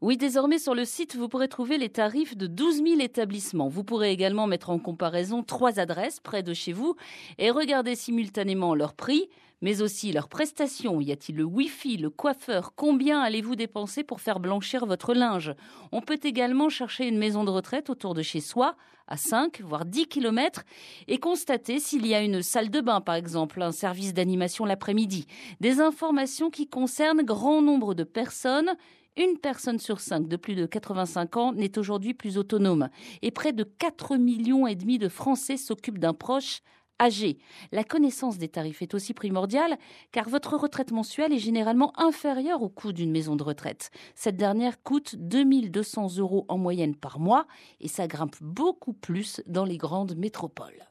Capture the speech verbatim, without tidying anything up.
Oui, désormais sur le site, vous pourrez trouver les tarifs de douze mille établissements. Vous pourrez également mettre en comparaison trois adresses près de chez vous et regarder simultanément leurs prix, mais aussi leurs prestations. Y a-t-il le Wi-Fi, le coiffeur? Combien allez-vous dépenser pour faire blanchir votre linge? On peut également chercher une maison de retraite autour de chez soi, à cinq voire dix kilomètres, et constater s'il y a une salle de bain, par exemple, un service d'animation l'après-midi. Des informations qui concernent grand nombre de personnes. Une personne sur cinq de plus de quatre-vingt-cinq ans n'est aujourd'hui plus autonome et près de quatre millions et demi de Français s'occupent d'un proche âgé. La connaissance des tarifs est aussi primordiale car votre retraite mensuelle est généralement inférieure au coût d'une maison de retraite. Cette dernière coûte deux mille deux cents euros en moyenne par mois et ça grimpe beaucoup plus dans les grandes métropoles.